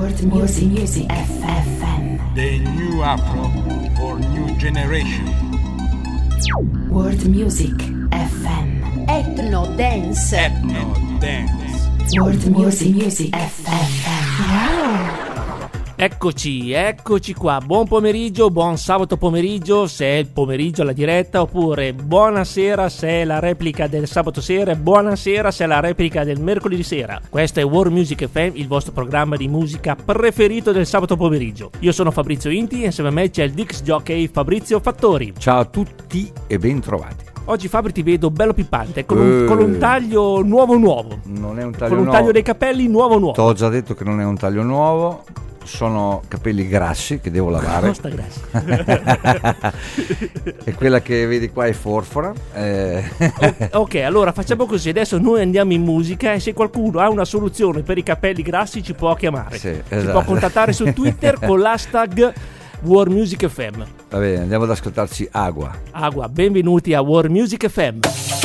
World Music FM. The new Afro for new generation. World Music FM. Ethno Dance. Ethno Dance. World Music FM. Wow. Eccoci qua, buon pomeriggio, buon sabato pomeriggio se è il pomeriggio alla diretta, oppure buonasera se è la replica del sabato sera, buonasera se è la replica del mercoledì sera. Questo è World Music FM, il vostro programma di musica preferito del sabato pomeriggio. Io sono Fabrizio Inti e insieme a me c'è il Dix Jockey Fabrizio Fattori. Ciao a tutti e ben trovati. Oggi Fabri ti vedo bello pippante, con un taglio nuovo. Non è un taglio con un nuovo. taglio dei capelli nuovo. T'ho già detto che non è un taglio nuovo. Sono capelli grassi che devo lavare. Costa grassa. E quella che vedi qua è forfora. Ok, allora facciamo così. Adesso noi andiamo in musica e se qualcuno ha una soluzione per i capelli grassi ci può chiamare. Sì, Ci esatto. può contattare su Twitter con l'hashtag World Music FM. Va bene, andiamo ad ascoltarci Agua. Benvenuti a World Music FM.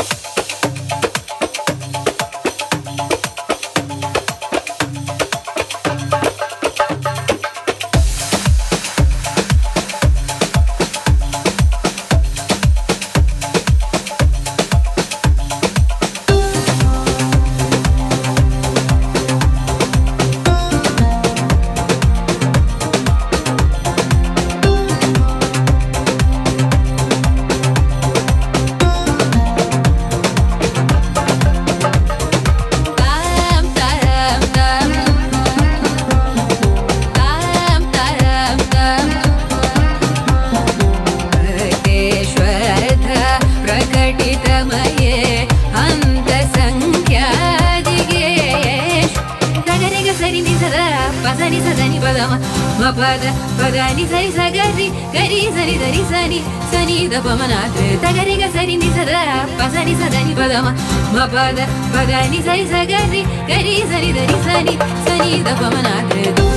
Padani sai sagari gari sani dari sani sani da pamanate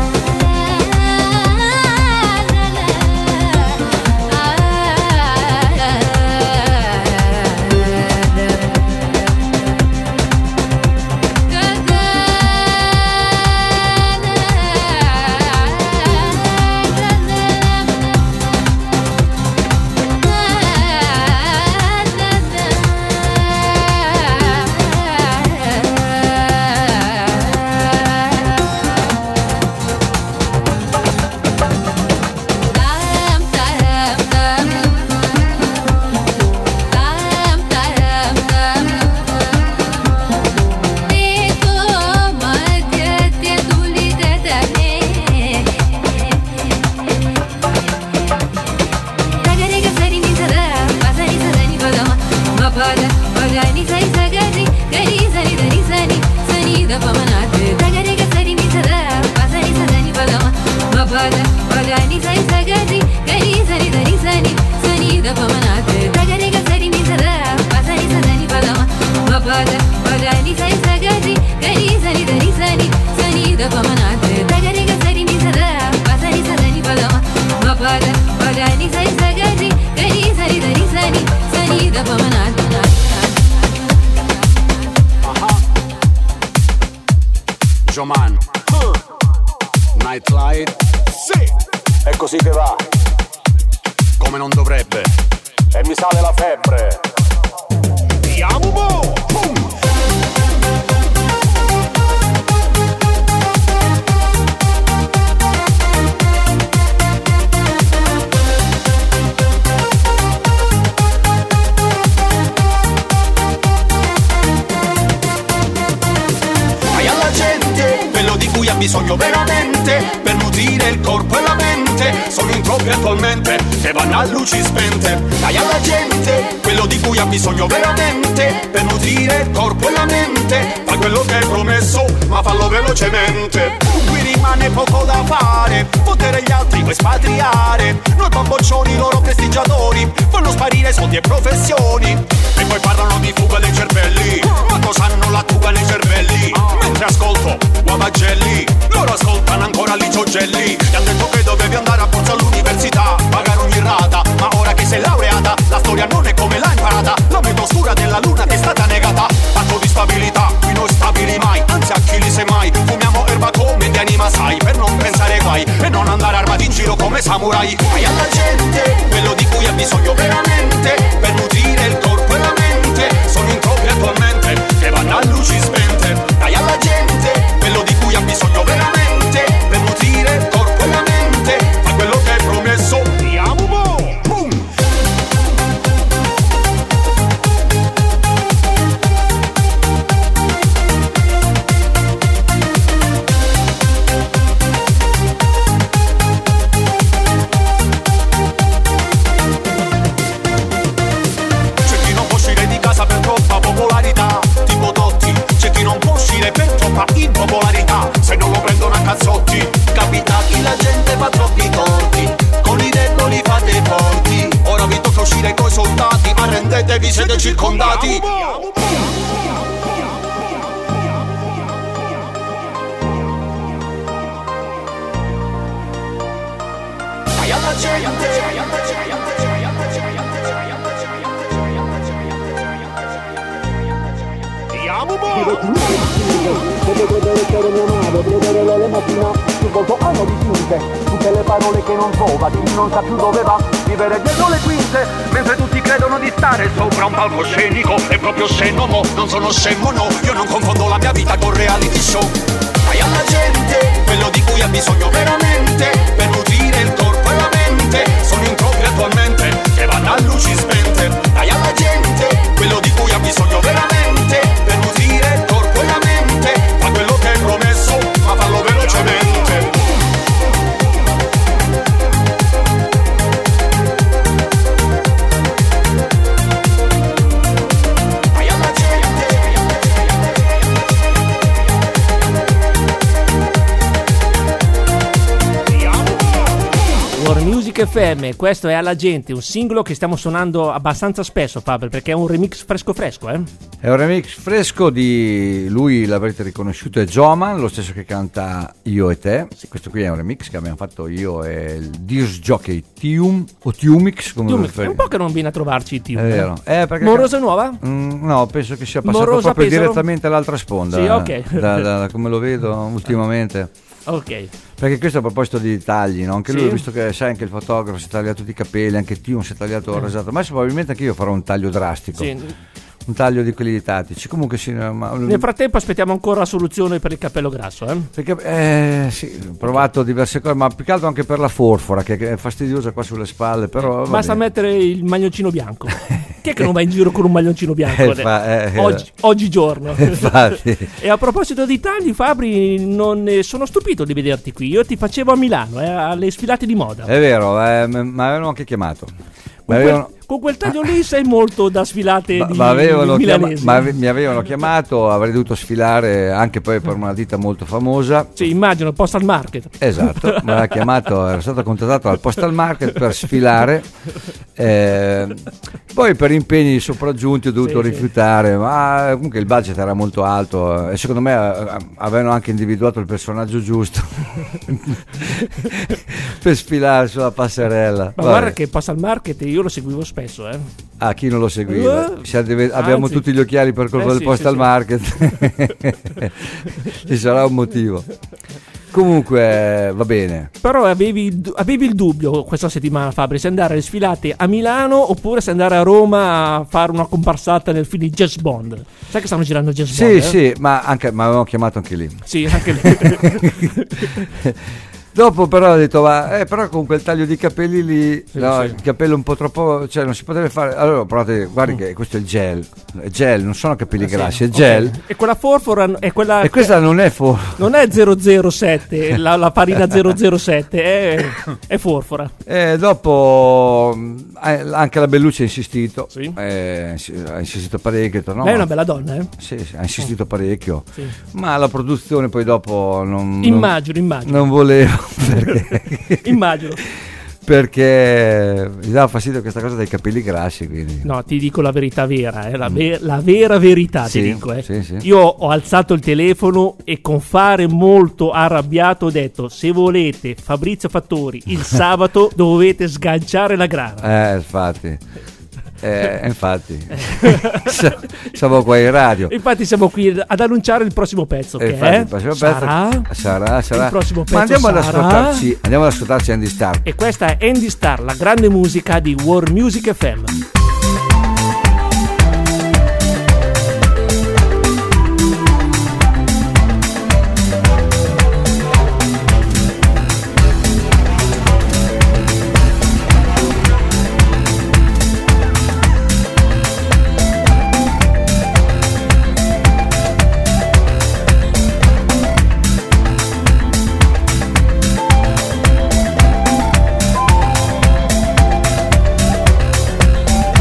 Joman Nightlight. Sì, è così che va, come non dovrebbe, e mi sale la febbre. Andiamo boh! Di cui ha bisogno veramente per nutrire il corpo e la mente. Sono in troppi attualmente che vanno a luci spente. Dai alla gente quello di cui ha bisogno veramente per nutrire il corpo e la mente. Fai quello che hai promesso, ma fallo velocemente. Qui rimane poco da fare, fottere gli altri o espatriare. Noi bamboccioni, loro prestigiatori, fanno sparire soldi e professioni. E poi parlano di fuga dei cervelli, ma cosa hanno la fuga nei cervelli? Mentre ascolto Guavagelli, loro ascoltano ancora Licio Gelli. Ti hanno detto che dovevi andare a forza all'università, pagare ogni rata, ma ora che sei laureata la storia non è come l'hai imparata. La metà oscura della luna ti è stata negata. Patto di stabilità, qui non stabili mai, anzi Achille semmai. Fumiamo erba come di anima sai. sfamati, arrendetevi, siete circondati. Dai alla gente, potete vedere mia madre, vedere le mattina sul volto hanno dipinte tutte le parole che non trova, chi non sa più dove va, vivere dietro le quinte, mentre tutti credono di stare sopra un palcoscenico. è proprio scemo, mo, non sono scemo, no, io non confondo la mia vita con reality show. Dai alla gente, quello di cui ha bisogno veramente, per nutrire il corpo e la mente, sono in troppi attualmente, che vanno a luci spente. Dai alla gente, quello di cui ha bisogno veramente, per nutrire il corpo e la mente, fa quello che è promesso, ma fallo velocemente. Dai alla gente, War Music FM, questo è Alla Gente, un singolo che stiamo suonando abbastanza spesso, Faber, perché è un remix fresco, È un remix fresco di lui, l'avrete riconosciuto, è Joman, lo stesso che canta Io e Te. Questo qui è un remix che abbiamo fatto io e il Disc Jockey Tium o Tiumix, come lo È preferite. un po' che non viene a trovarci Tium. È vero. Perché Morosa nuova? No, penso che sia passato Morosa proprio Pesaro? direttamente all'altra sponda. Sì, ok. Da come lo vedo ultimamente. Ok. Perché questo a proposito di tagli, no? Anche lui, Sì. visto che sai, anche il fotografo si è tagliato tutti i capelli, anche Tium si è tagliato il rasato, ma probabilmente anche io farò un taglio drastico. Sì. Un taglio di quelli tattici. Comunque sì, ma Nel frattempo aspettiamo ancora la soluzione per il capello grasso, perché sì, ho provato diverse cose, ma più che altro anche per la forfora, che è fastidiosa qua sulle spalle, però va Basta bene. mettere il maglioncino bianco. Chi è che non va in giro con un maglioncino bianco? Oggigiorno. Infatti. E a proposito di tagli, Fabri, non sono stupito di vederti qui. Io ti facevo a Milano, alle sfilate di moda. È vero, mi avevano anche chiamato. Con quel taglio lì sei molto da sfilate di milanesi. Mi avevano chiamato, avrei dovuto sfilare anche poi per una ditta molto famosa. Sì, immagino, Postal Market. Esatto, mi aveva chiamato, ero stato contattato al Postal Market per sfilare, poi per impegni sopraggiunti ho dovuto rifiutare, ma comunque il budget era molto alto e secondo me avevano anche individuato il personaggio giusto per sfilare sulla passerella. Ma guarda che Postal Market io lo seguivo spesso, Ah, chi non lo seguiva? Abbiamo Anzi. tutti gli occhiali per colpa del Sì, Postal sì. Market. Ci sarà un motivo. Comunque va bene. Però avevi il dubbio questa settimana, Fabri, se andare alle sfilate a Milano oppure se andare a Roma a fare una comparsata nel film di James Bond. Sai che stanno girando James Bond? Sì, ma avevano chiamato anche lì. Sì, anche lì. Dopo però ho detto però con quel taglio di capelli lì Sì. il capello un po' troppo, cioè non si potrebbe fare. Allora provate, guardi che questo è il gel, non sono capelli grassi, è gel. Okay. E quella forfora è quella. E questa non è forfora. Non è 007, la farina 007, è forfora. Dopo anche la Bellucci ha insistito. Sì. Ha insistito parecchio. No? Lei è una bella donna, Sì, ha insistito parecchio. Sì. Ma la produzione poi dopo Immagino. non volevo perché Immagino. perché mi dava fastidio questa cosa dei capelli grassi, quindi. No, ti dico la verità vera, la vera verità, Sì, ti dico. sì. Io ho alzato il telefono e con fare molto arrabbiato ho detto: se volete Fabrizio Fattori il sabato dovete sganciare la grana. Infatti siamo qua in radio. Infatti siamo qui ad annunciare il prossimo pezzo, che Infatti, è il prossimo pezzo sarà. Il prossimo pezzo Ma andiamo ad sarà- ascoltarci Andy Starr. E questa è Andy Starr, la grande musica di War Music FM. Thank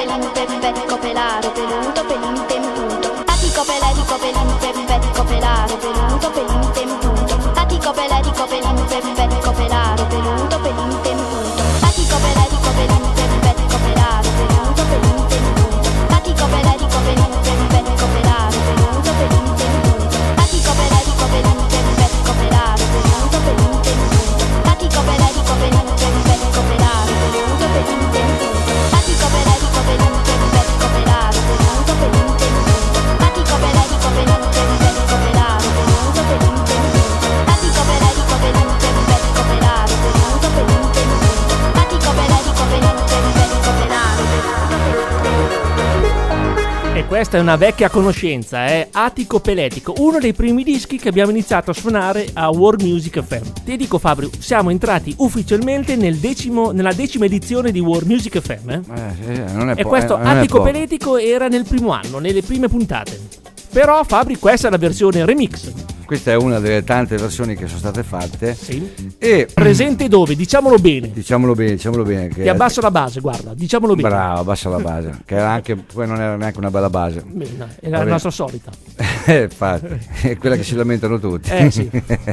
pelinte, becco pelare, peluto, pelinte in punto. Atico pelerico, pelinte, becco pelare, peluto, pelinte in punto. Atico pelerico, pelinte, becco pelare, peluto, pelinte in punto. Atico pelerico, pelinte, becco pelare, peluto, pelinte in punto. Atico pelerico, pelinte, becco pelare, peluto, pelinte in punto. Atico pelerico, pelinte, becco pelare, peluto, pelinte in punto. Atico pelerico, pelinte, becco pelare, peluto, pelinte in punto. Atico pelerico, pelinte, becco pelare, peluto, pelinte in punto. Atico pelerico, pelinte, becco pelare, peluto, pelinte in punto. Atico pelerico, pelinte, becco pelare, peluto, pelinte in punto. Atico pelerico, pelinte, becco pelare, E questa è una vecchia conoscenza, Atico Peletico, uno dei primi dischi che abbiamo iniziato a suonare a World Music FM. Ti dico Fabio, siamo entrati ufficialmente nella 10ª edizione di World Music FM. Non è E questo Atico Peletico era nel primo anno, nelle prime puntate. Però Fabri, questa è la versione remix. Questa è una delle tante versioni che sono state fatte. Sì. E Presente dove? Diciamolo bene. Diciamolo bene. Ti abbasso la base, guarda, diciamolo bene. Bravo, abbassa la base. Che era anche, poi non era neanche una bella base. Bene, no, era la nostra solita. Infatti, è quella che si lamentano tutti. Sì.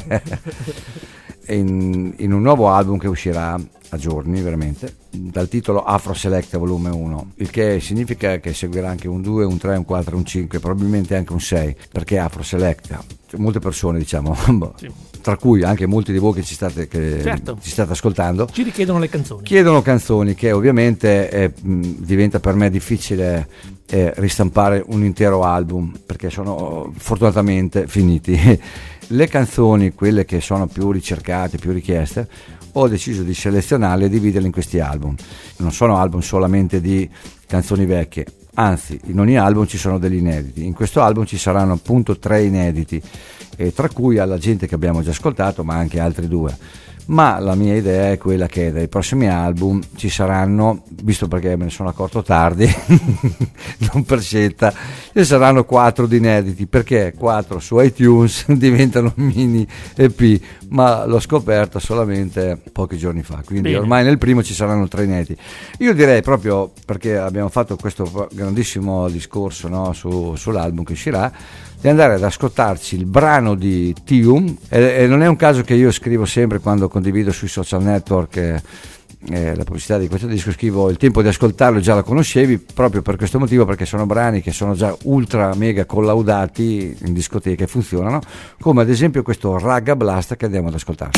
in un nuovo album che uscirà a giorni veramente, dal titolo Afro Select Volume 1, il che significa che seguirà anche un 2, un 3, un 4, un 5, probabilmente anche un 6, perché Afro Select, molte persone diciamo, sì, tra cui anche molti di voi che ci state ascoltando, ci richiedono le canzoni. Chiedono canzoni che ovviamente diventa per me difficile ristampare un intero album, perché sono fortunatamente finiti. Le canzoni, quelle che sono più ricercate, più richieste, ho deciso di selezionarle e dividerle in questi album. Non sono album solamente di canzoni vecchie, anzi in ogni album ci sono degli inediti. In questo album ci saranno appunto 3 inediti, tra cui alla gente che abbiamo già ascoltato, ma anche altri 2. Ma la mia idea è quella che dai prossimi album ci saranno, visto perché me ne sono accorto tardi, non per scelta, ci saranno 4 di inediti, perché 4 su iTunes diventano mini EP, ma l'ho scoperto solamente pochi giorni fa, quindi bene, ormai nel primo ci saranno 3 inediti. Io direi, proprio perché abbiamo fatto questo grandissimo discorso, no, sull'album che uscirà, di andare ad ascoltarci il brano di Tium, e non è un caso che io scrivo sempre, quando condivido sui social network la pubblicità di questo disco, scrivo: il tempo di ascoltarlo già lo conoscevi, proprio per questo motivo, perché sono brani che sono già ultra mega collaudati in discoteche e funzionano, come ad esempio questo Ragga Blast che andiamo ad ascoltare.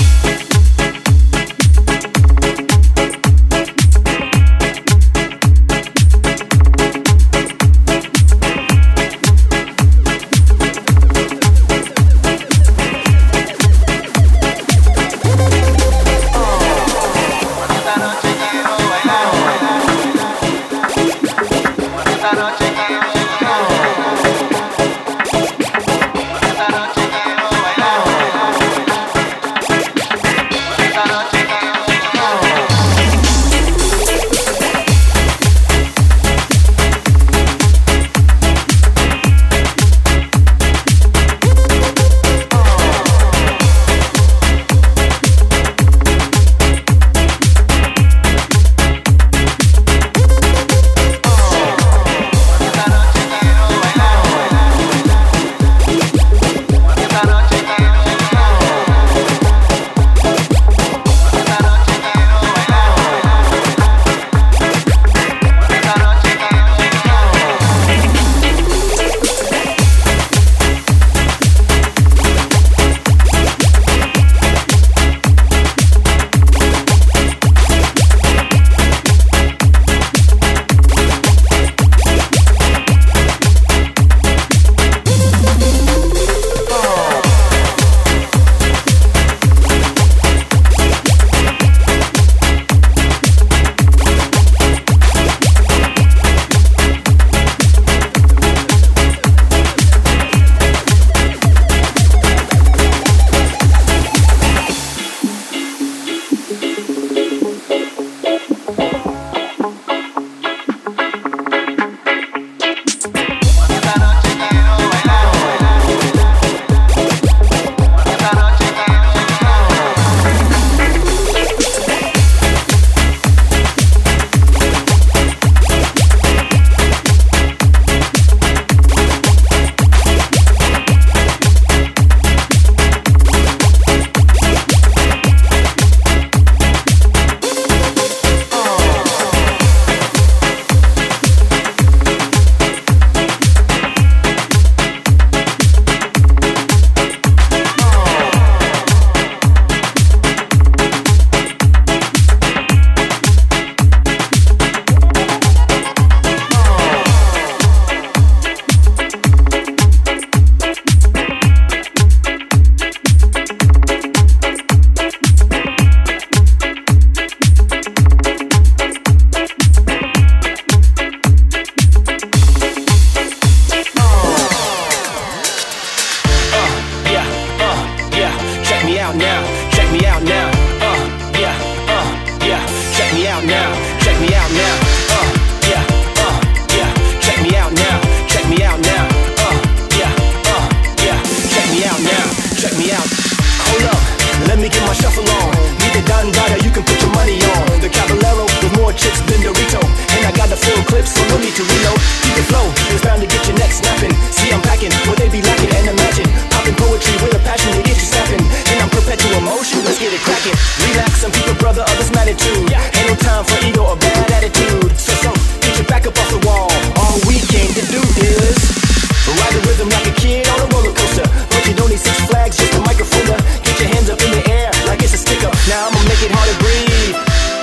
clips, so no need to reload. Keep the flow, it's bound to get your neck snapping. See, I'm packing what they be lacking, and imagine popping poetry with a passion to get you snapping. And I'm perpetual motion, let's get it cracking. Relax, some people, brother, others attitude. Ain't no time for ego or bad attitude. So get your back up off the wall. All we came to do is ride the rhythm like a kid on a roller coaster. But you don't need Six Flags, just a microphone to get your hands up in the air like it's a sticker. Now I'ma make it hard to breathe.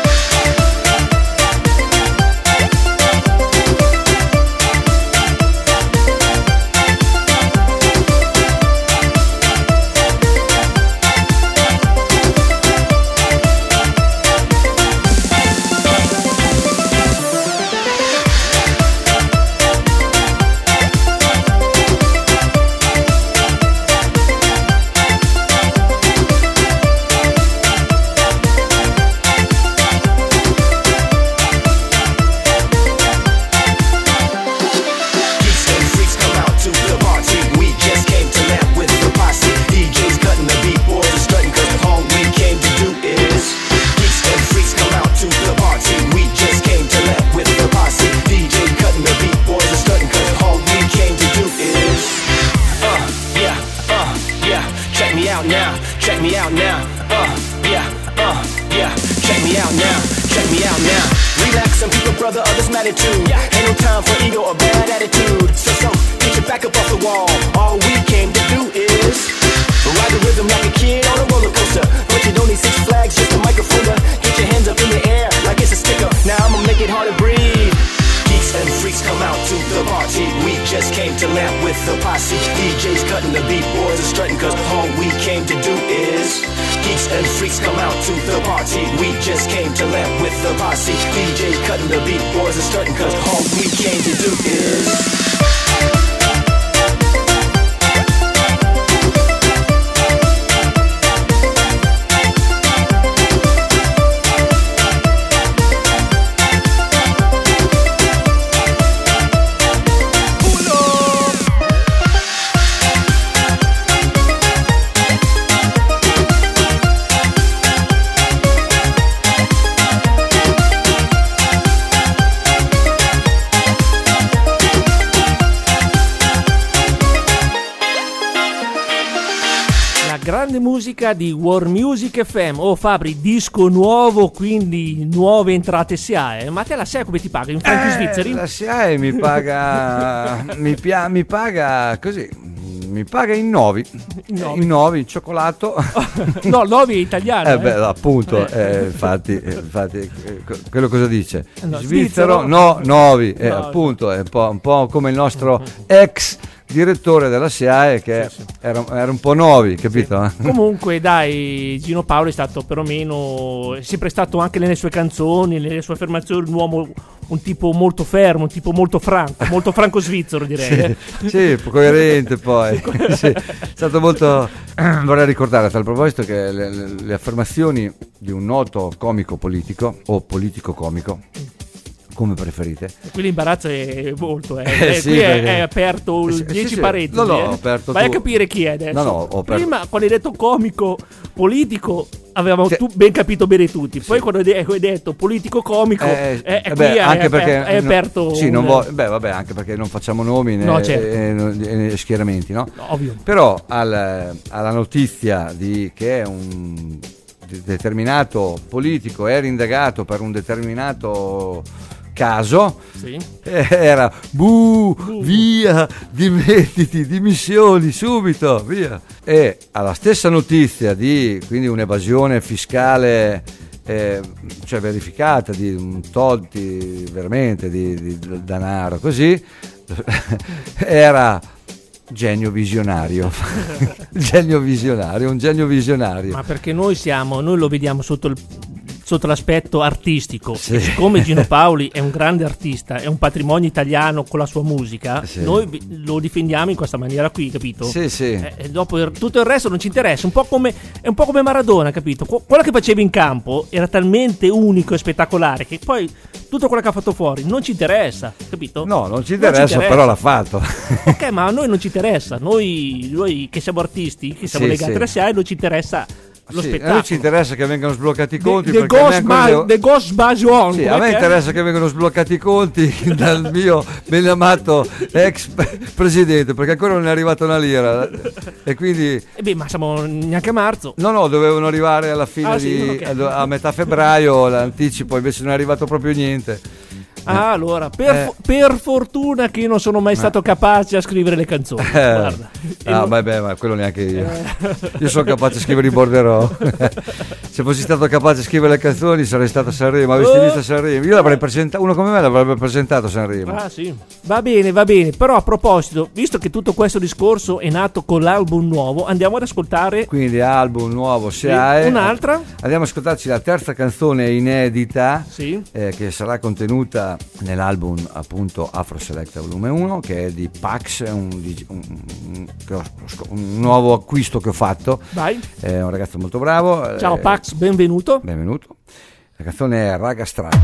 Grande musica di World Music FM. Oh Fabri, disco nuovo, quindi nuove entrate SIAE. Ma te la SIAE come ti paga? In franchi svizzeri? La SIAE mi paga mi paga così, mi paga in novi, in cioccolato. No, novi è italiano. Beh, appunto, infatti, quello cosa dice? No, Svizzero, no, novi, appunto, è un po' come il nostro ex direttore della SIAE che era un po' novi, capito? Sì. Comunque dai, Gino Paoli è stato perlomeno, è sempre stato anche nelle sue canzoni, nelle sue affermazioni un uomo, un tipo molto fermo, un tipo molto franco svizzero, direi. Sì, coerente poi. Sì, è stato molto. Vorrei ricordare a tal proposito che le affermazioni di un noto comico politico o politico comico, come preferite. Qui l'imbarazzo è molto, sì, qui perché è aperto 10 pareti. No, ho aperto. Vai a capire chi è adesso. No, ho aperto. Prima, quando hai detto comico, politico, avevamo ben capito bene tutti. Poi quando hai detto politico comico, qui anche perché è aperto. Sì, non vuoi, anche perché non facciamo nomi né schieramenti, no? Ovvio. Però alla notizia di che un determinato politico era indagato per un determinato caso, era via, dimettiti, dimissioni subito, via. E alla stessa notizia di quindi un'evasione fiscale cioè verificata, di un tolti veramente di denaro così, era genio visionario. Un genio visionario. Ma perché noi lo vediamo sotto l'aspetto artistico. E siccome Gino Paoli è un grande artista, è un patrimonio italiano con la sua musica, noi lo difendiamo in questa maniera qui, capito? Dopo tutto il resto non ci interessa, è un po' come Maradona, capito? Quello che faceva in campo era talmente unico e spettacolare che poi tutto quello che ha fatto fuori non ci interessa, capito? No, non ci interessa, però l'ha fatto. Ok, ma a noi non ci interessa, noi che siamo artisti, che siamo legati alla SIAE, non ci interessa lo Sì, a spettacolo. noi ci interessa che vengano sbloccati i conti. The perché neanche The Ghost Bajon. Sì, a me interessa che vengano sbloccati i conti dal mio ben amato ex presidente, perché ancora non è arrivata una lira. E quindi. Ma siamo neanche a marzo. No, dovevano arrivare alla fine a metà febbraio l'anticipo, invece non è arrivato proprio niente. Allora, per fortuna che io non sono mai stato capace a scrivere le canzoni. Guarda. Ma quello neanche io. Io sono capace a scrivere i borderò. Se fossi stato capace a scrivere le canzoni sarei stato a Sanremo. Avresti visto a Sanremo? Io l'avrei presentato, uno come me l'avrebbe presentato a Sanremo. Ah sì, va bene. Però a proposito, visto che tutto questo discorso è nato con l'album nuovo, andiamo ad ascoltare. Quindi album nuovo, se hai un'altra. Andiamo ad ascoltarci la terza canzone inedita, sì. Che sarà contenuta nell'album appunto Afro Selecta volume 1, che è di Pax, un nuovo acquisto che ho fatto. Vai. È un ragazzo molto bravo. Ciao Pax, benvenuto. La canzone è Raga Strada.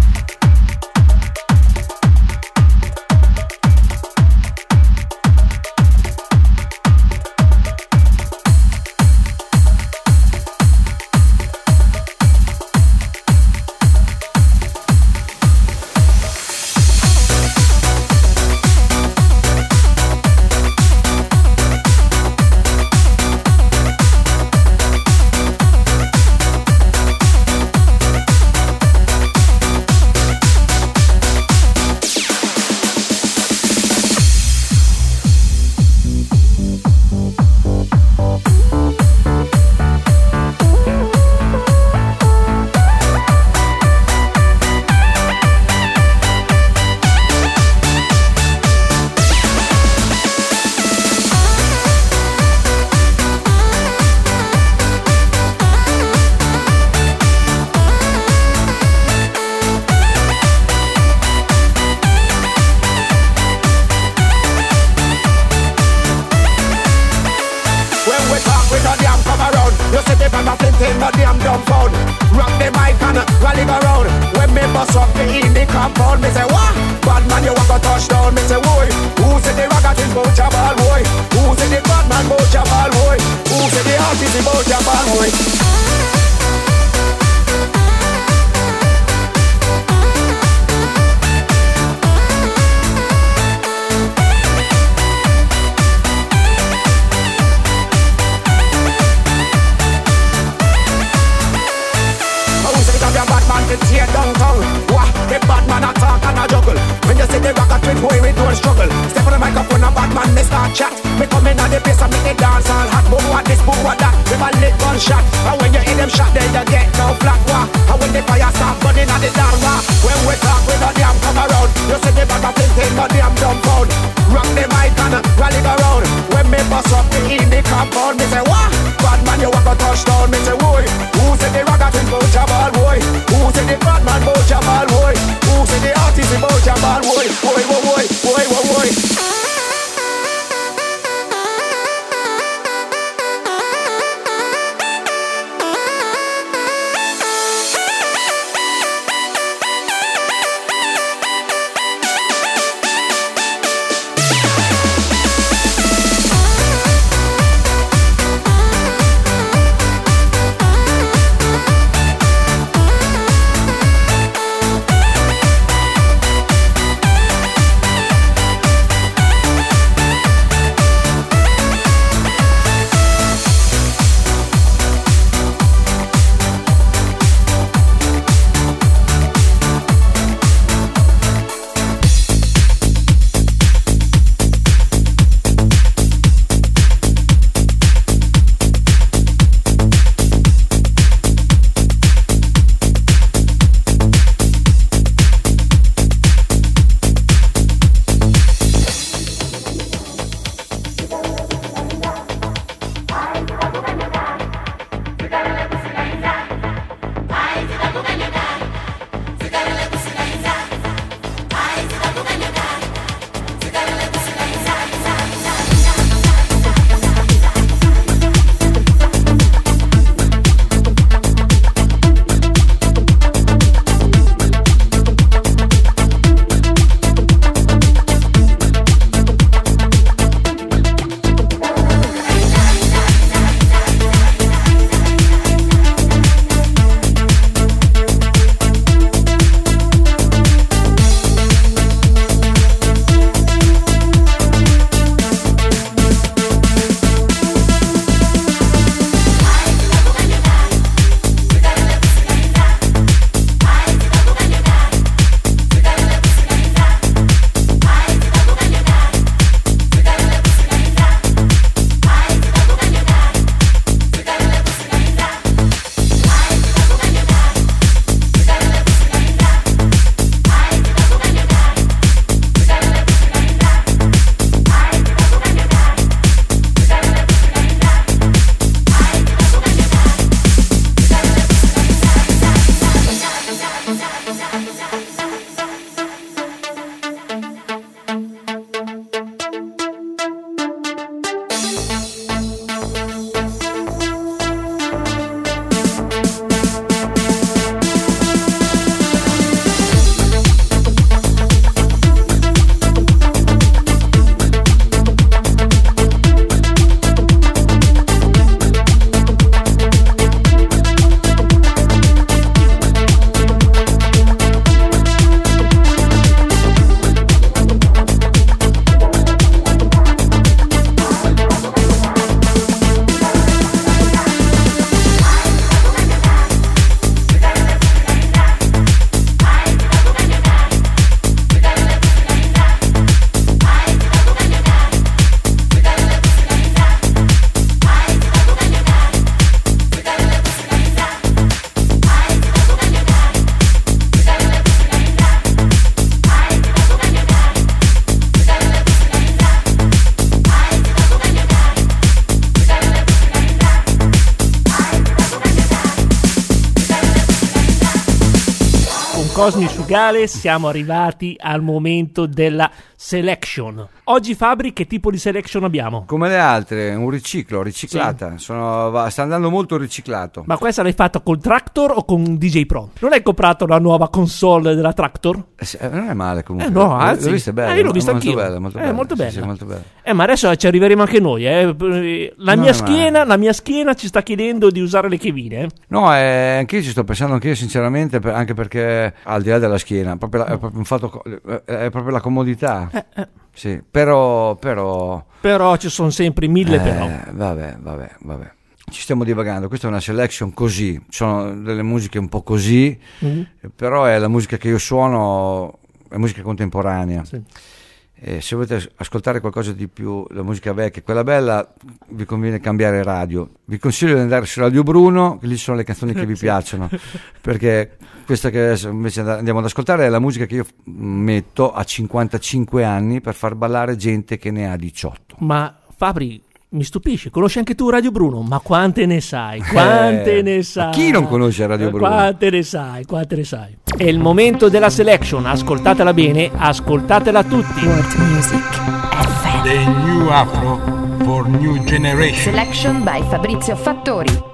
Cosmi Sugale, siamo arrivati al momento della selection. Oggi Fabri, che tipo di selection abbiamo? Come le altre, un riciclata. Sì. Sta andando molto riciclato. Ma questa l'hai fatta col Tractor o con DJ Pro? Non hai comprato la nuova console della Tractor? Non è male comunque. No, anzi. L'ho vista bella. Io l'ho vista molto anch'io. Bella, molto bella. Molto bella. Sì, molto bella. Ma adesso ci arriveremo anche noi. La mia schiena ci sta chiedendo di usare le chevine. No, anche io ci sto pensando anche io sinceramente, anche perché al di là della schiena, è proprio un fatto, è proprio la comodità. Sì, però ci sono sempre mille però. Vabbè. Ci stiamo divagando, questa è una selection così, sono delle musiche un po' così, però è la musica che io suono, è musica contemporanea. Sì. Se volete ascoltare qualcosa di più, la musica vecchia, quella bella, vi conviene cambiare radio. Vi consiglio di andare su Radio Bruno, che lì sono le canzoni che vi piacciono, perché questa che adesso invece andiamo ad ascoltare è la musica che io metto a 55 anni per far ballare gente che ne ha 18. Ma Fabri, mi stupisce, conosci anche tu Radio Bruno? Ma quante ne sai? Quante ne sai? Chi non conosce Radio Bruno? Quante ne sai? È il momento della selection, ascoltatela bene, ascoltatela tutti. World Music FM. The new Afro for new generation. Selection by Fabrizio Fattori.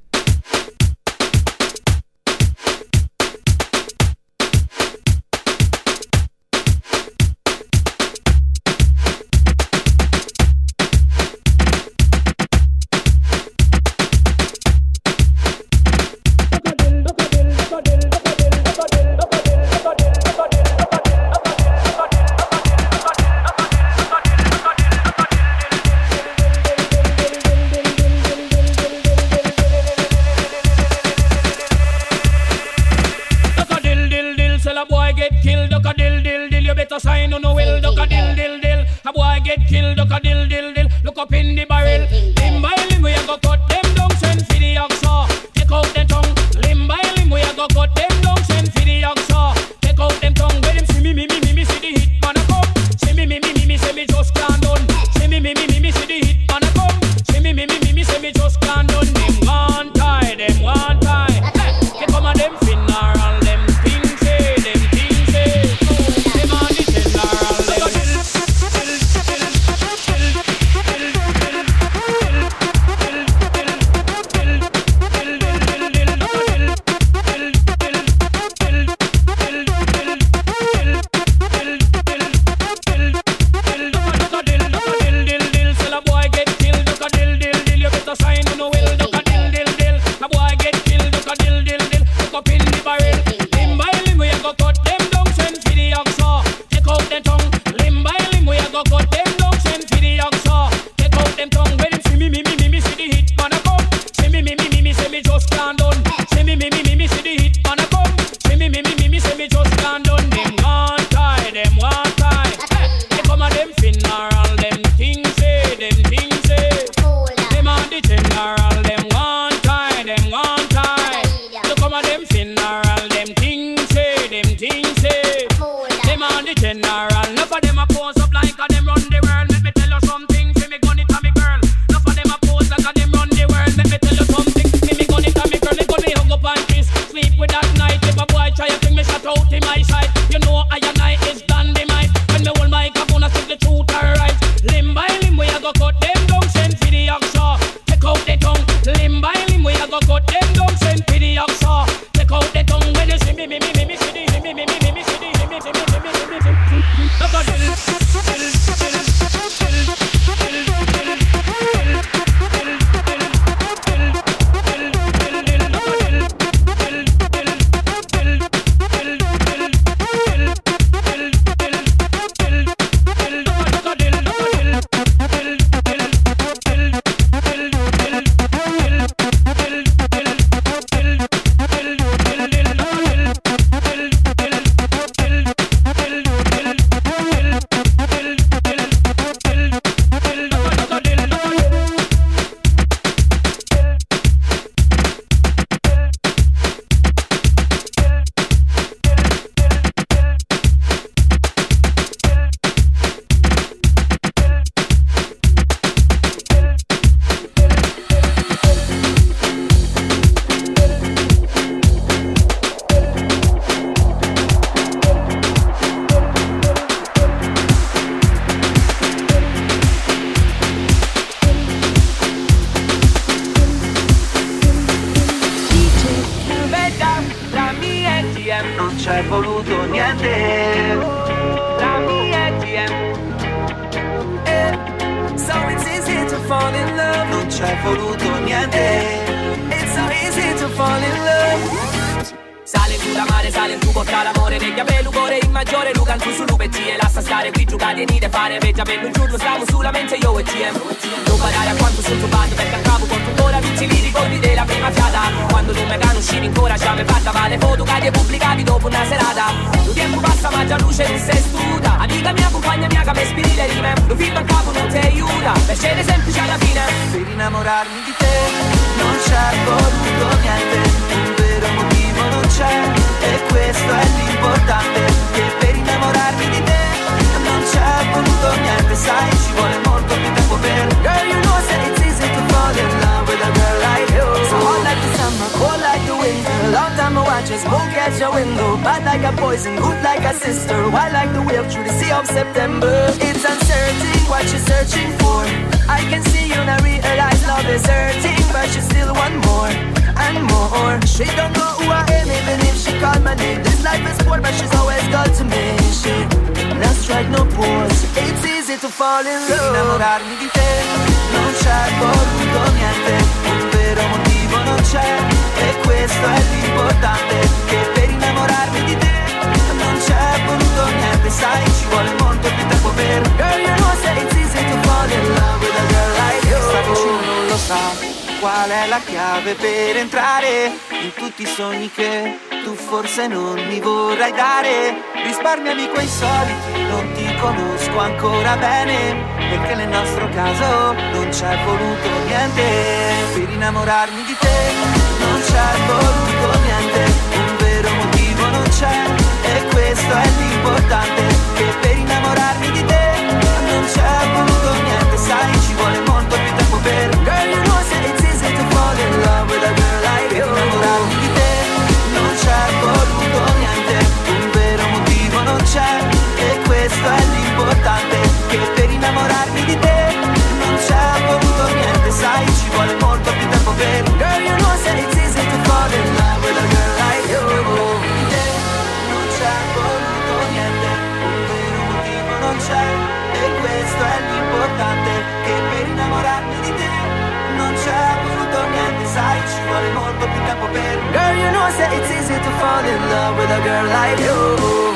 voluto niente. It's so easy to fall in love. Sale sulla mare, sale in tu porta l'amore degli apelugore in maggiore, Lucan tu su lupetti e lascia stare qui giocare e nide fare veggia per un giorno stiamo solamente io e TM. Non badare a quanto sono tubato perché a capo porto ancora tutti i ricordi della prima fiata. Quando tu me cano uscivi ancora ci avevi fatta vale foto che ti pubblicavi dopo una serata. Lo tempo passa ma già luce non sei stuta. Amica mia, compagna mia che mi ispiri le rime. Lo film a capo non ti aiuta, per scegliere semplice alla fine. Per innamorarmi di te non c'è voluto niente, un vero motivo non c'è, e questo è l'importante, che per innamorarmi di te non c'è voluto niente, sai ci vuole molto più tempo per. Girl, you know say it's easy to fall in love with a girl like you. So hot like the summer, cold like the winter, long time I watch us won't catch your window, bad like a poison, good like a sister, wild like the wave through the sea of September. It's uncertain what you're searching for, I can see you now realize love is hurting, but you still want more and more. She don't know who I am even if she called my name. This life is poor but she's always got to me. She no strike no pause, it's easy to fall in love. Per innamorarmi di te non c'è voluto niente, un vero motivo non c'è, e questo è l'importante, che per innamorarmi di te non c'è voluto niente, sai ci vuole molto più tempo per. Girl, you know say it's easy to fall in love with a girl like you. Sta vicino non lo sa qual è la chiave per entrare in tutti i sogni che tu forse non mi vorrai dare. Risparmiami quei soliti, non ti conosco ancora bene, perché nel nostro caso non c'è voluto niente. Per innamorarmi di te non c'è voluto niente, un vero motivo non c'è, e questo è l'importante, che per innamorarmi di te non c'è voluto niente, sai ci vuole molto più tempo per. Girl, you know say it's easy to fall in love with a girl like you. Per innamorarmi di te non c'è voluto niente, un vero motivo non c'è, e questo è l'importante, che per innamorarmi di te non c'è voluto niente, sai ci vuole molto più tempo per. Girl, you know say it's easy to fall in love with a girl like you. Di te non c'è voluto niente, un vero motivo non c'è, e questo è l'importante, che per innamorarmi di te non c'è voluto niente, sai ci vuole molto più tempo per. Girl, you know say it's easy to fall in love with a girl like you.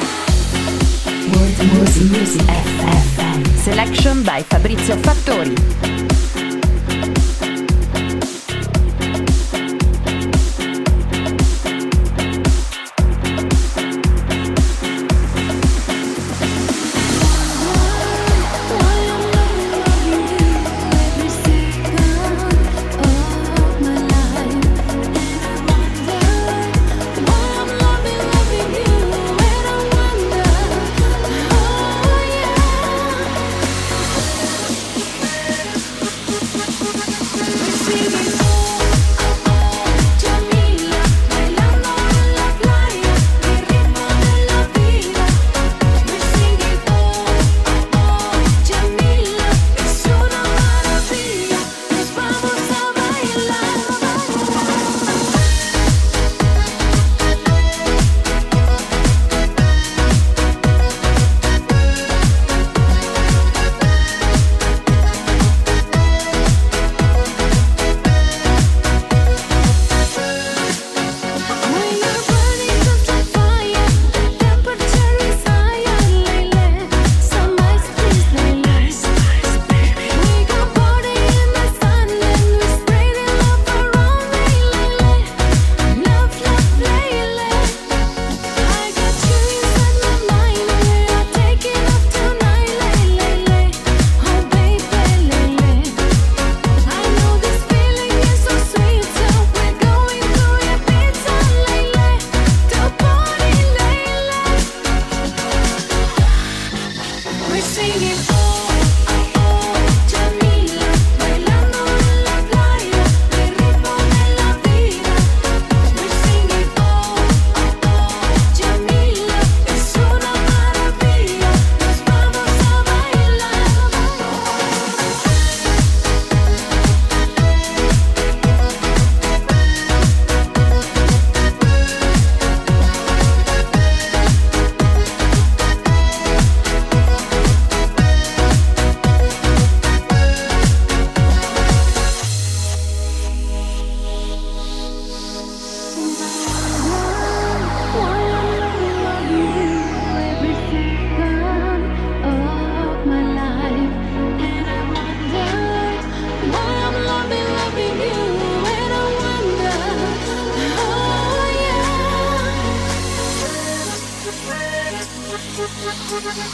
World Music FM Selection by Fabrizio Fattori.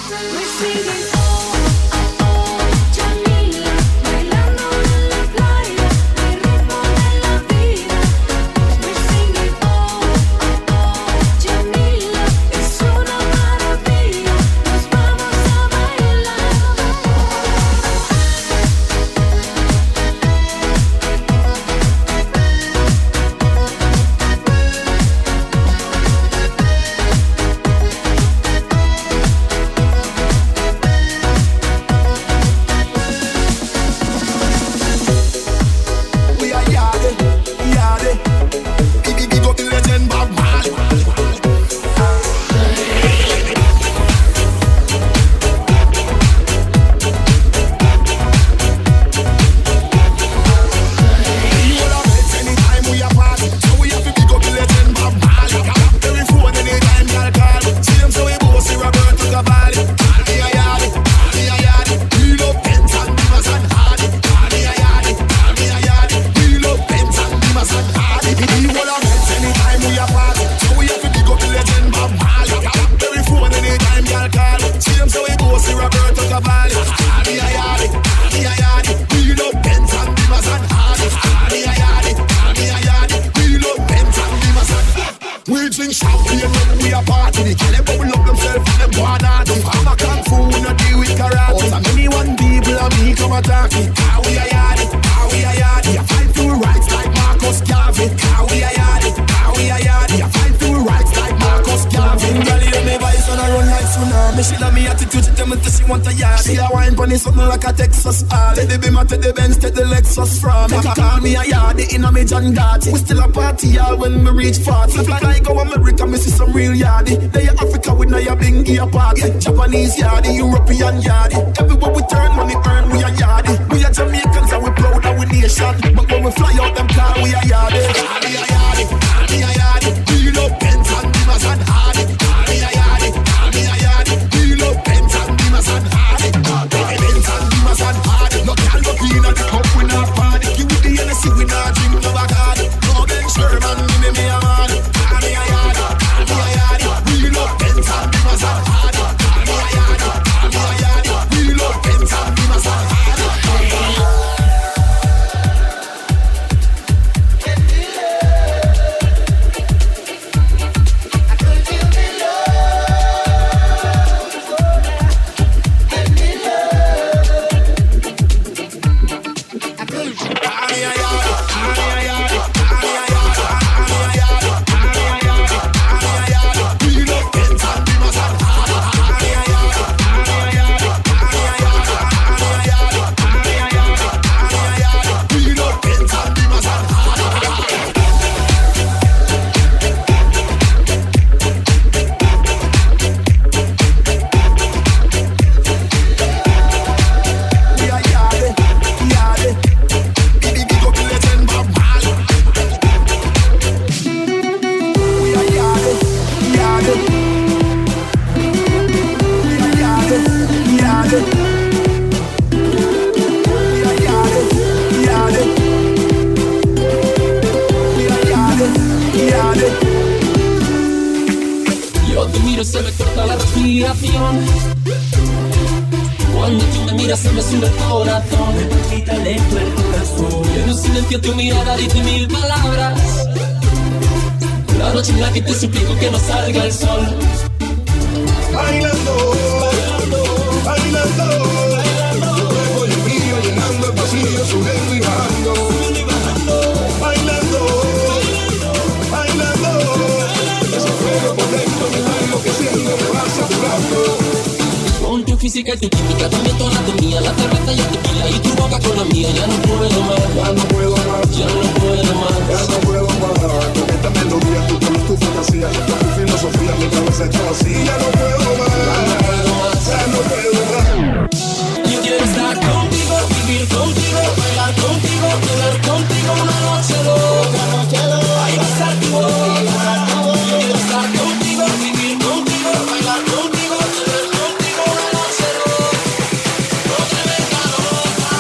We still a party, y'all, when we reach 40. Fly like go America, me see some real yardie. They Africa with now your blingy apart. Japanese yardie, European yardie. Everywhere we turn, money earn, we are yardie. We are Jamaicans and we proud of we nation. But when we fly out them car, we are yardie. We are yardie, we are yardie. We love Benz and Beamers and Hardy. We are yardie, we are yardie. We love Benz and Beamers and Hardy. Benz and Beamers and Hardy. No can go clean at the cup, we not party. Give me the Hennessy, we not drink no Bacardi. No Ben Sherman, give me a man. We are yardie, we are yardie. We love Benz and Beamers and Hardy. We are yardie, we are yardie. We love Benz and Beamers and Hardy. Yo te miro, se me corta la respiración. Cuando tú me miras se me sube el corazón. Me palpita lento el corazón. Y en un silencio tu mirada dice mil palabras. La noche en la que te suplico que no salga el sol. Bailando, bailando, bailando, bailando. Tu cuerpo y el mío llenando el pasillo, subiendo y bajando. Bailando, bailando, ese fuego por dentro me va enloqueciendo, me va saturando. Con tu física y tu química, también tu anatomía, la cerveza y el tequila y tu boca con la mía. Ya no puedo más, ya no puedo más, ya no puedo más, ya no puedo más. Con esta melodía, tu color, tu fantasía, tu filosofía, mi cabeza está vacía. Ya no puedo más, ya no puedo más. Yo quiero estar contigo, vivir contigo, bailar contigo, tener contigo una noche loca, ahí besar tu boca. Yo quiero estar contigo, vivir contigo, bailar contigo, tener contigo una noche loca, no te venga loca.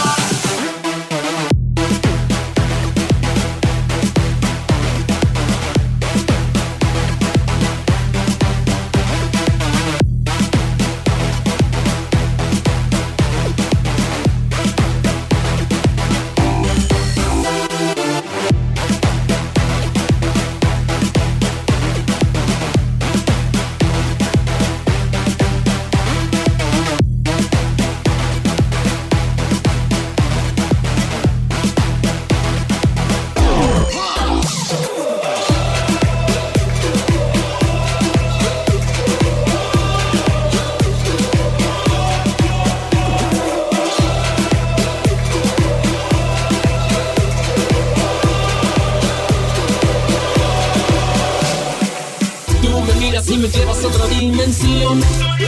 dimensión.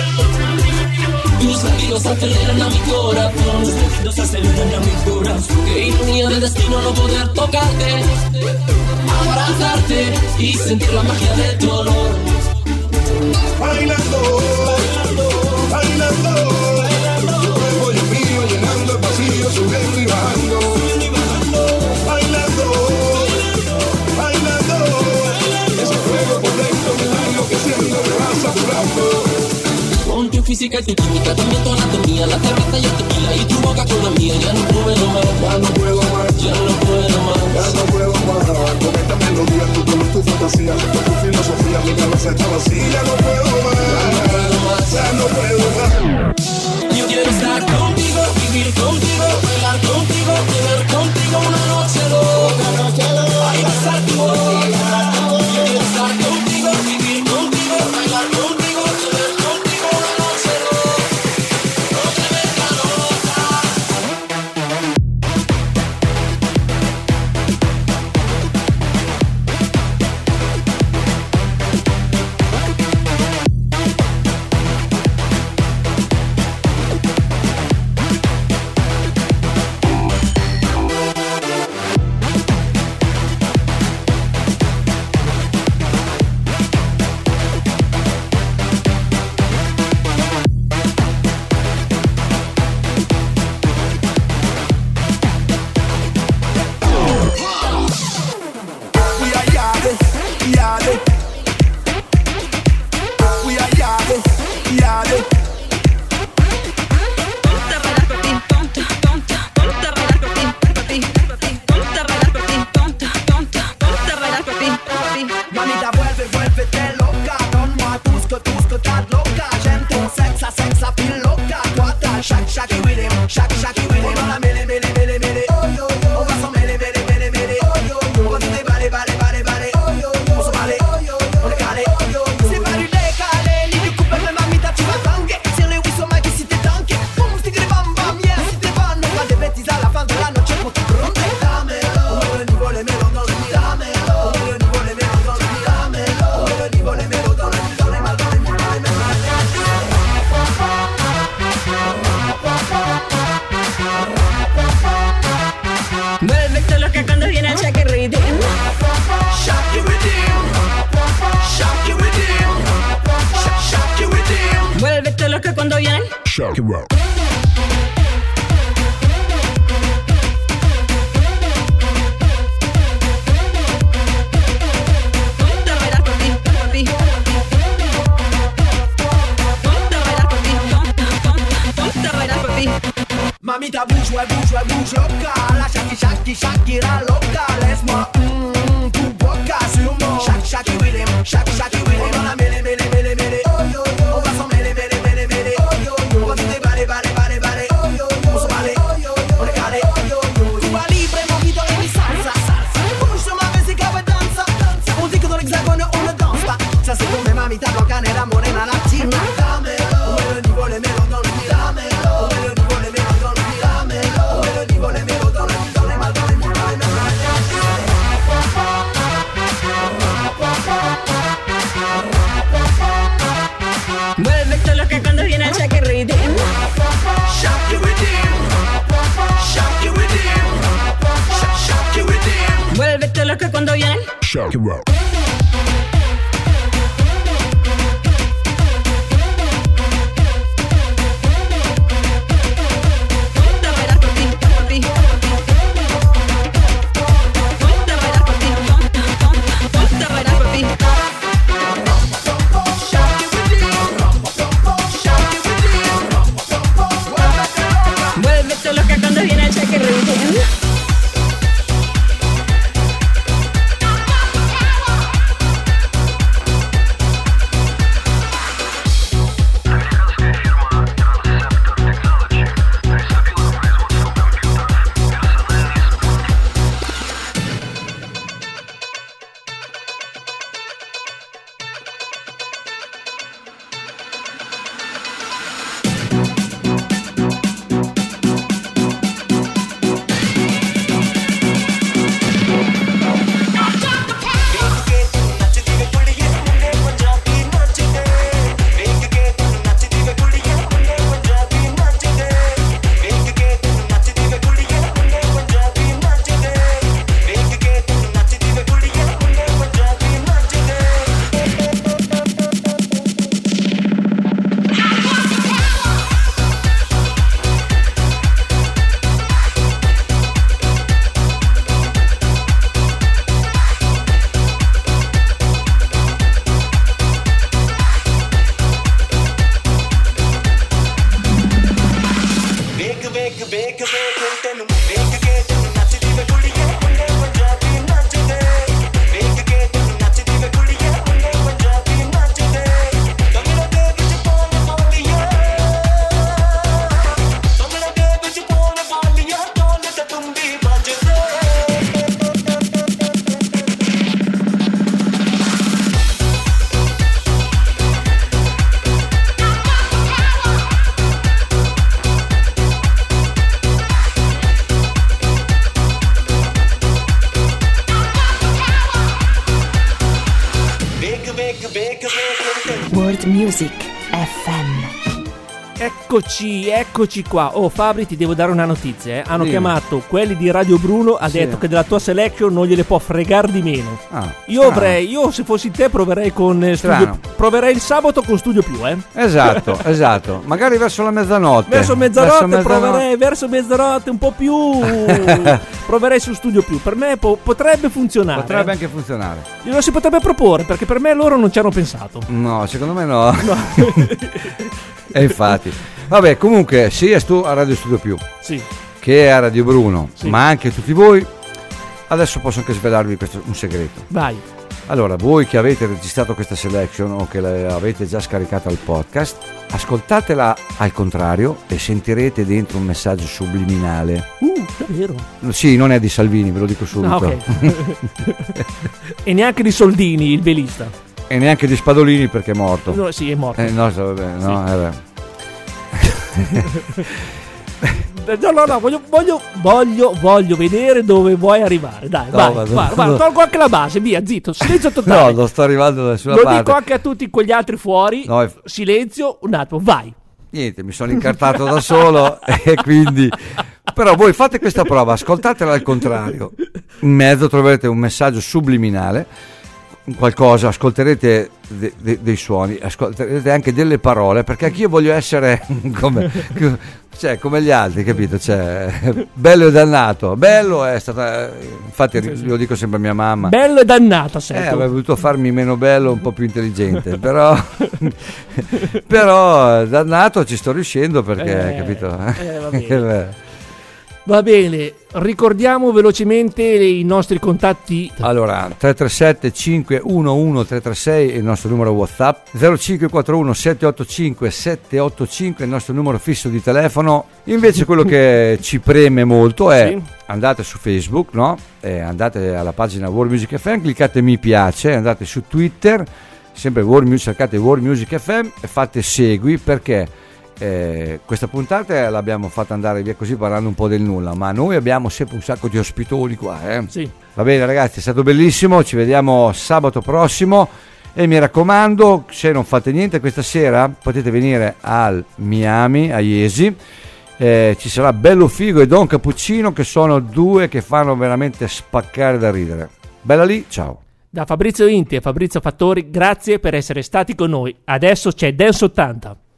Tus latidos aceleran a mi corazón, tus latidos aceleran a mi corazón. Qué ironía del destino no poder tocarte, abrazarte y sentir la magia de tu olor. Bailando, bailando, bailando, bailando. Tu cuerpo y el mío llenando el vacío, subiendo y bajando. Bailando, bailando, ese fuego por dentro me da enloqueciendo, me va saturando. Con tu física y tu química, también tu anatomía, la cerveza y el tequila y tu boca con la mía. Ya no puedo más, ya no puedo más, ya no puedo más, ya no puedo más. Con esta melodía, tu color, tu fantasía, con tu filosofía, mi cabeza está vacía. Ya no puedo más, ya no puedo más. Yo quiero estar contigo, vivir contigo, bailar contigo, tener contigo una noche loca, ay, besar tu boca. Yo quiero estar contigo, vivir contigo, bailar contigo, tener contigo una noche loca, noche venga loca. Shock it out. Mamita bouge, ouais bouge, ouais bouge loca. La Shaki, Shaki, Shakira loca. Laisse-moi tu boca sur moi. Shaki, Shaki with him, Shaki, Shaki with him. On a mêlé, mêlé, mêlé, mêlé. Oh yo yo, on va s'en mêler, mêler, mêler, mêler. Oh yo yo, on va tout déballer, baller, baller, baller. Oh yo yo, on se balle, oh yo yo, on est calé. Oh yo yo, tu vas libre, movido et mi salsa, salsa. Bouge sur ma musique avec danza, danza. On dit que dans l'hexagone on ne danse pas. Ça c'est pour mes mamitas blanca, nera, morena, latina. Dámelo, on met le niveau, les mélos dans le mille. Dámelo, on met le niveau, les mélos dans le mille. Dámelo, on met le niveau, les mélos dans le mille. Dans les mal, dans les mille, dans les mal. Muévete lo que cuando viene el Shaki Rhythm. Shaki Rhythm. Shaki Rhythm. Shaki Rhythm. Muévete lo que cuando viene Shock it out. Muévete lo que cuando viene el Shaki Rhythm. World Music FM. Eccoci qua. Oh Fabri, ti devo dare una notizia, Hanno Sì. chiamato quelli di Radio Bruno, ha Sì. detto che della tua selection non gliele può fregare di meno. Strano. Io se fossi te proverei con Strano. proverei il sabato con Studio Più, Esatto. Magari verso la mezzanotte. Verso mezzanotte proverei, verso mezzanotte un po' più. Proverei su Studio Più. Per me potrebbe funzionare. Potrebbe anche funzionare. Glielo si potrebbe proporre, perché per me loro non ci hanno pensato. No, secondo me no. E infatti. Vabbè, comunque, sia tu a Radio Studio Più Sì. che a Radio Bruno, Sì. ma anche tutti voi, adesso posso anche svelarvi un segreto. Vai. Allora, voi che avete registrato questa selection o che l'avete già scaricata al podcast, ascoltatela al contrario e sentirete dentro un messaggio subliminale. Davvero? Sì, non è di Salvini, ve lo dico subito. Ah, ok. E neanche di Soldini, il velista. E neanche di Spadolini perché è morto. No, sì, è morto. No, vabbè, no, Sì. vabbè. No, voglio vedere dove vuoi arrivare. Dai, No, vai, tolgo anche la base, via, zitto, silenzio No, totale. non sto arrivando da nessuna Lo parte. dico anche a tutti quegli altri fuori. No, Silenzio, un attimo, vai. Niente, mi sono incartato da solo e quindi... Però voi fate questa prova, ascoltatela al contrario. In mezzo troverete un messaggio subliminale, qualcosa, ascolterete dei suoni, ascolterete anche delle parole, perché anch'io voglio essere come gli altri, capito? Bello e dannato. Bello è stata... Infatti lo dico sempre a mia mamma. Bello e dannata sei tu. Avrei voluto farmi meno bello, un po' più intelligente, però dannato ci sto riuscendo perché, capito? Va bene. Va bene, ricordiamo velocemente i nostri contatti. Allora, 337 511 336 è il nostro numero WhatsApp, 0541 785 785 è il nostro numero fisso di telefono. Invece quello che ci preme molto è andate su Facebook, no? Andate alla pagina World Music FM, cliccate mi piace, andate su Twitter, sempre World Music, cercate World Music FM e fate segui, perché questa puntata l'abbiamo fatta andare via così parlando un po' del nulla, ma noi abbiamo sempre un sacco di ospitoni qua. Sì. Va bene ragazzi, è stato bellissimo, ci vediamo sabato prossimo e mi raccomando, se non fate niente questa sera potete venire al Miami, a Iesi, ci sarà Bello Figo e Don Cappuccino, che sono due che fanno veramente spaccare da ridere. Bella lì, ciao. Da Fabrizio Inti e Fabrizio Fattori, grazie per essere stati con noi. Adesso c'è Dance 80.